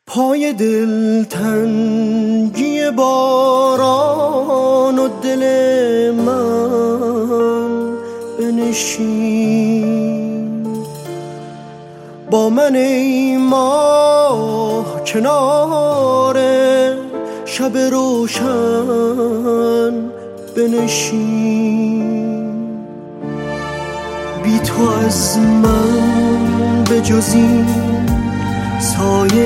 پای دلتنگی باران و دل من بنشین، با من ای ماه کنار شب روشن بنشین. بی تو از من به جز این سایه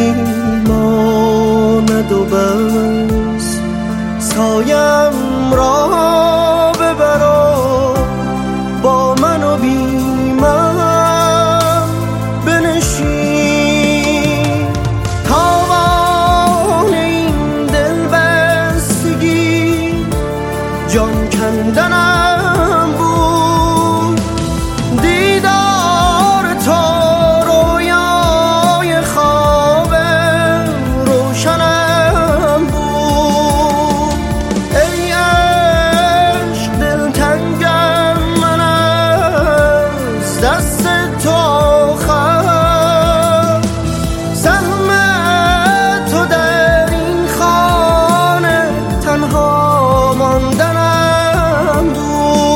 نمیماند و بس سایم را ببر و با من و بی من بنشین. تاوان این دل بستگی جان کندنم بود، دیدار تو رویای خواب روشنم بود. ای عشق دلتنگم من از دست تو خواهم، زحمت تو در این خانه تنها ماندنم بود.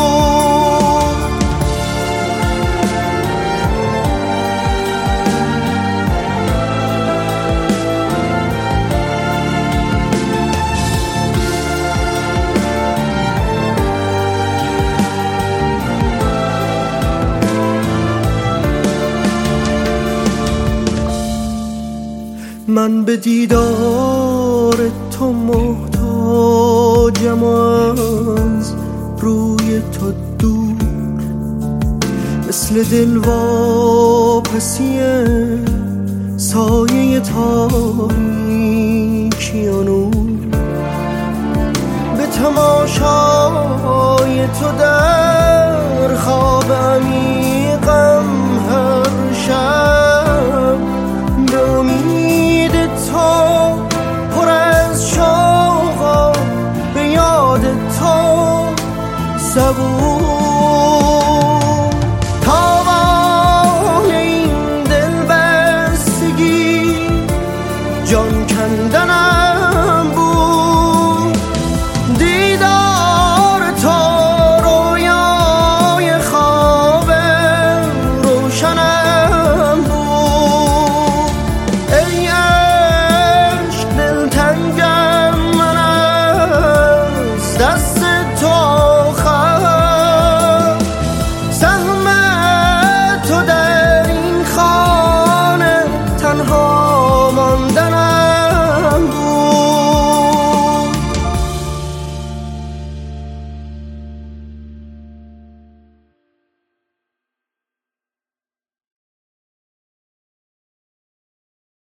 من به دیدار تو محتاجم، از روی تو دور مثل دل واپسی سایه تاریکی و نور. به تماشای تو در خواب عمیقم هر شب، به امید تو پر از شوق و به یاد تو صبور.